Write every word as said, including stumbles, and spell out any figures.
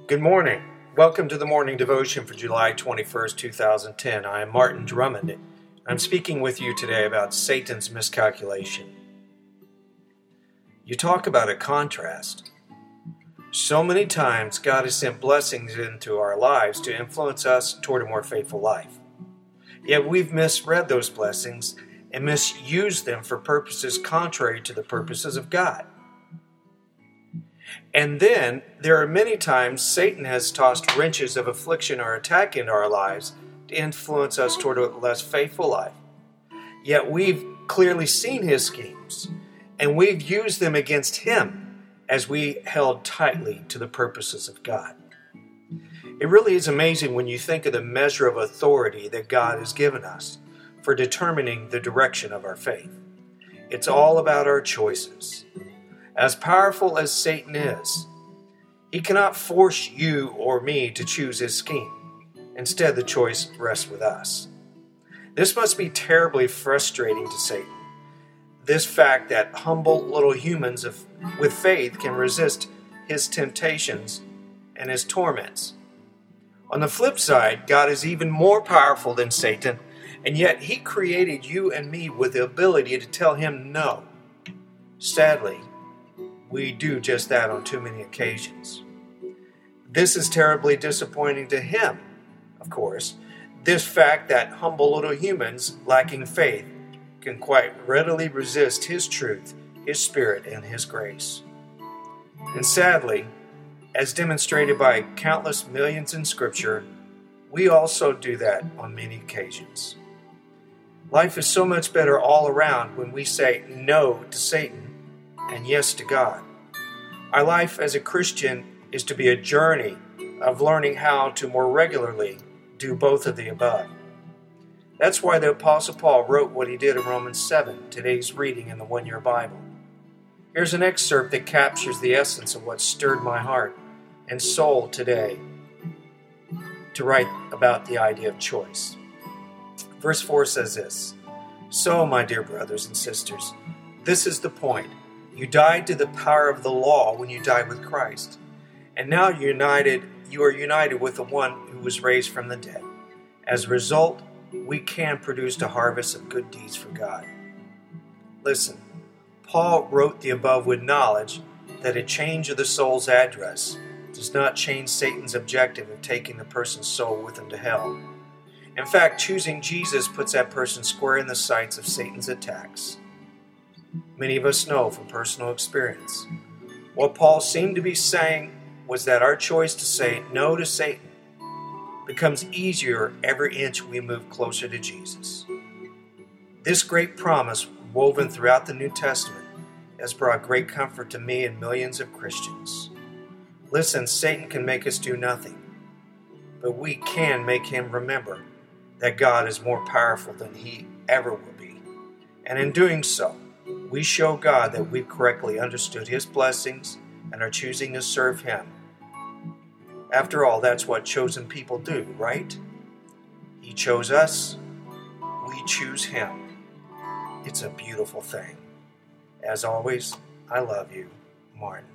Good morning. Welcome to the morning devotion for July twenty-first, two thousand ten. I am Martin Drummond. I'm speaking with you today about Satan's miscalculation. You talk about a contrast. So many times God has sent blessings into our lives to influence us toward a more faithful life. Yet we've misread those blessings and misused them for purposes contrary to the purposes of God. And then, there are many times Satan has tossed wrenches of affliction or attack into our lives to influence us toward a less faithful life. Yet we've clearly seen his schemes, and we've used them against him as we held tightly to the purposes of God. It really is amazing when you think of the measure of authority that God has given us for determining the direction of our faith. It's all about our choices. As powerful as Satan is, he cannot force you or me to choose his scheme. Instead, the choice rests with us. This must be terribly frustrating to Satan. This fact that humble little humans of, with faith can resist his temptations and his torments. On the flip side, God is even more powerful than Satan, and yet he created you and me with the ability to tell him no. Sadly, we do just that on too many occasions. This is terribly disappointing to him, of course. This fact that humble little humans lacking faith can quite readily resist his truth, his spirit, and his grace. And sadly, as demonstrated by countless millions in Scripture, we also do that on many occasions. Life is so much better all around when we say no to Satan and yes to God. Our life as a Christian is to be a journey of learning how to more regularly do both of the above. That's why the Apostle Paul wrote what he did in Romans seven, today's reading in the One-Year Bible. Here's an excerpt that captures the essence of what stirred my heart and soul today to write about the idea of choice. Verse four says this, "So, my dear brothers and sisters, this is the point. You died to the power of the law when you died with Christ. And now you're united, you are united with the one who was raised from the dead. As a result, we can produce a harvest of good deeds for God." Listen, Paul wrote the above with knowledge that a change of the soul's address does not change Satan's objective of taking the person's soul with him to hell. In fact, choosing Jesus puts that person square in the sights of Satan's attacks. Many of us know from personal experience. What Paul seemed to be saying was that our choice to say no to Satan becomes easier every inch we move closer to Jesus. This great promise, woven throughout the New Testament, has brought great comfort to me and millions of Christians. Listen, Satan can make us do nothing, but we can make him remember that God is more powerful than he ever will be. And in doing so, we show God that we've correctly understood his blessings and are choosing to serve him. After all, that's what chosen people do, right? He chose us. We choose him. It's a beautiful thing. As always, I love you, Martin.